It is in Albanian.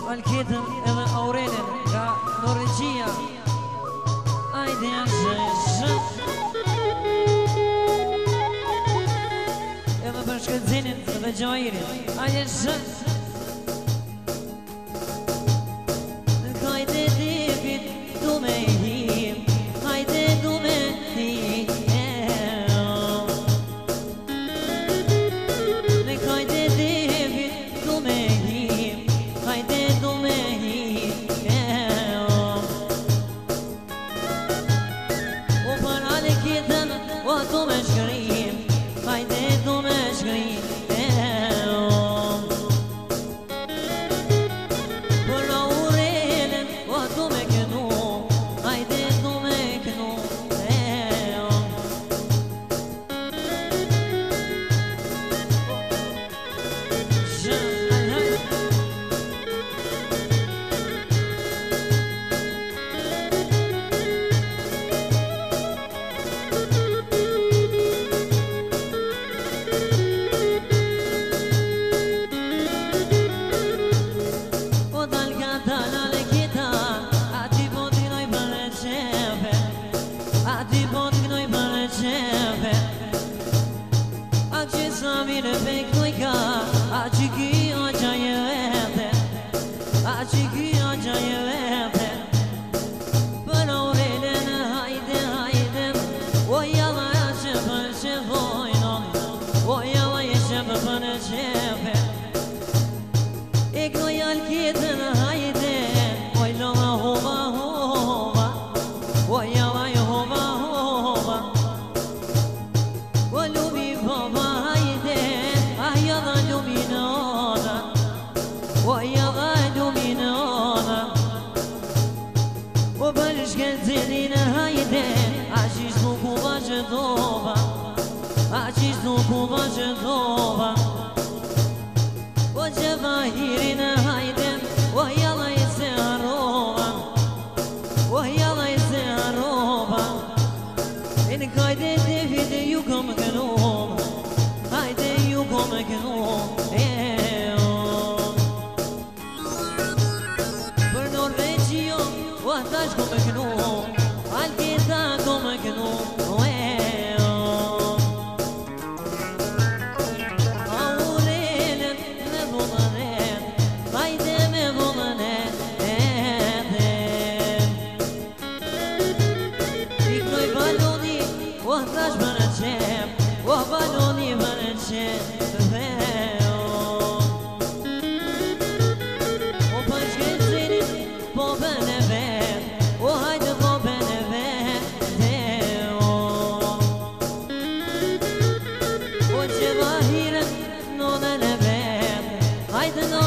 Alkitën edhe Aurelin nga Norvegjia. Ajde janë edhe për Shkëllxenin dhe Gjairin. Ajde Hajde David du me him, hajde du me him. Hajde David du me him, hajde du me him. O për Alkitën o du me shkrim, hajde du me shkrim. Haydi